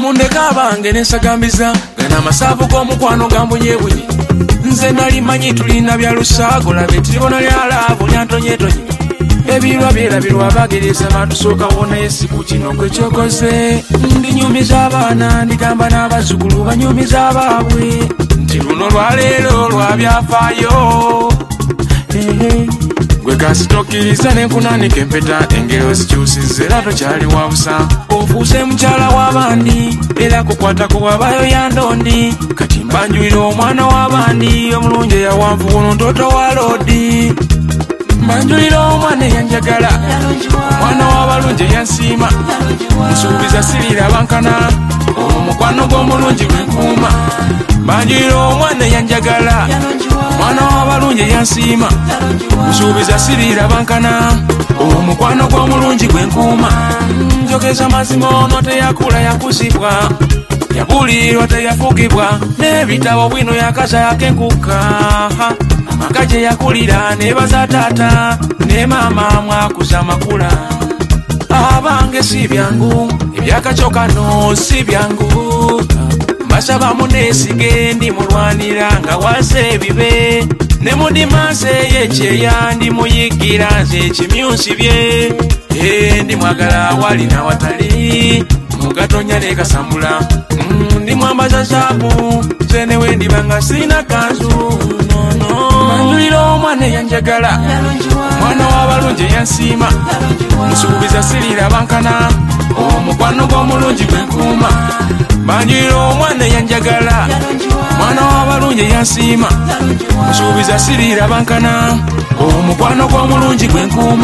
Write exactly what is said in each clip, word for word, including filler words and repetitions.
mundeka bange nensagambiza gana amasavu g'omukwano gambonyebunye nze nali manyi tulina bya lusaago labe tiribona lyalaavu lyantonyetonye ebirwa byerabirwa bagereza batusooka wona yesiku kino kwekyokoze ndinyumiza abaana ndigamba n'abazzukulu banyumiza abaabwe nti luno lwaleero lwabyafaayo gwe kasitokiriza nenkunanika empeta engero zikyusizza era tokyali wa busa ofuuse mukyala w'abandi era kukwata ku bwabayo ya ndondi kati mbanjulira omwana w'abandi omulungi eyawanvu wono ntoto wa loodi mbanjulira omwana eyanjagala omwana w'abalungi eyansiima nsuubiza sirira bankana omukwano gw'omulungi gwenkuuma mbanjulira omwana eyanjagala omwana w'abalungi eyansiima nsuubiza sirira bankana omukwano gw'omulungi gwenkuuma njogeza mazima ono teyakula yakuzibwa yabulirirwa teyafugibwa n'ebitabo bwino yakaza yakenkuka amaka gye yakulira nebaza taata ne maama mwakuza makula abange si byangu ebyakakyokano si byangu mbasaba muneesige ndimulwanira nga wase ebibe ne mudimansi eyekyeya ndimuyigira nze ekimyusi bye e ndimwagala awali n'awatali mugatonya ne kasambula ndimwambaza zaabu nze newe ndibanga sirina kanzu mbanjulira omwana eyanjagala omwana w'abalungi eyansiima nsuubiza sirira bankana omukwano gw'omulungi gwenkuuma mbanjulira omwana eyanjagala omwana w'abalungi eyansiima nsuubiza sirira bankana omukwano gw'omulungi gwenkuuma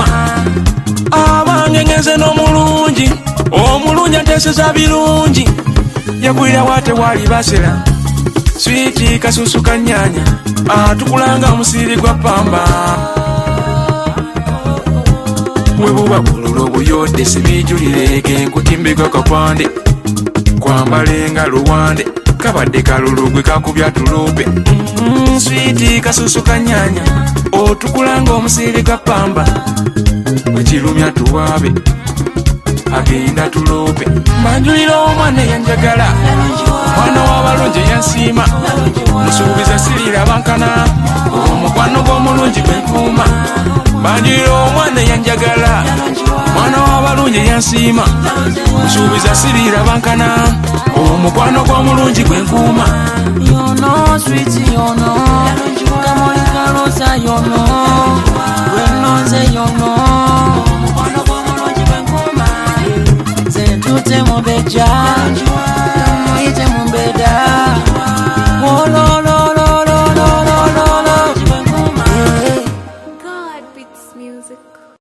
abange ngenze n'omulungi omulungi anteeseza birungi yagwira wate wali basera switi kasusu kanyanya atukulanga omusiri gwa pamba bwe buba bulula obuyodde sibijulire genkutimbigwa kapande kwambalenga luwande kabadde kalulu gwe kakubya tulupe mm, switi kasusu kanyanya otukulanga omusiri gwa pamba wekirumya tuwabe agenda tulope mbanjulira omwana eyanjagala omwana w'abalungi eyansiima musuubiza sirira bankana omukwano gw'omulungi gwenkuuma mbanjulira omwana eyanjagala omwana w'abalungi eyansiima musuubiza sirira bankana omukwano gw'omulungi gwenkuuma yono switi yono kamoli kalosa yono lwenonze yono omukwano gw'omulungi gwenkuuma zentute mubeja